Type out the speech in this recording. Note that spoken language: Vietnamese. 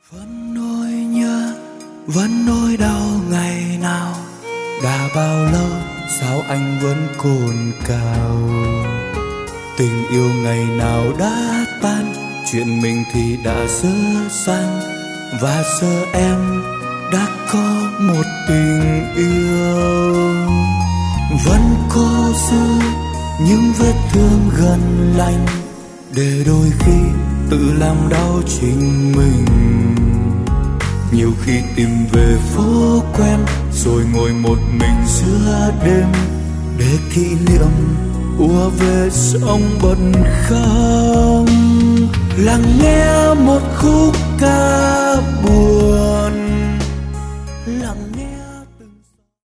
Vẫn nỗi nhớ, vẫn nỗi đau ngày nào. Đã bao lâu sao anh vẫn cồn cào. Tình yêu ngày nào đã tan, chuyện mình thì đã dở dang. Và giờ em đã có một tình yêu. Vẫn cố giữ những vết thương gần lành, để đôi khi tự làm đau chính mình. Nhiều khi tìm về phố quen, rồi ngồi một mình giữa đêm, để kỷ niệm ùa về sống bật khóc. Lắng nghe một khúc ca buồn,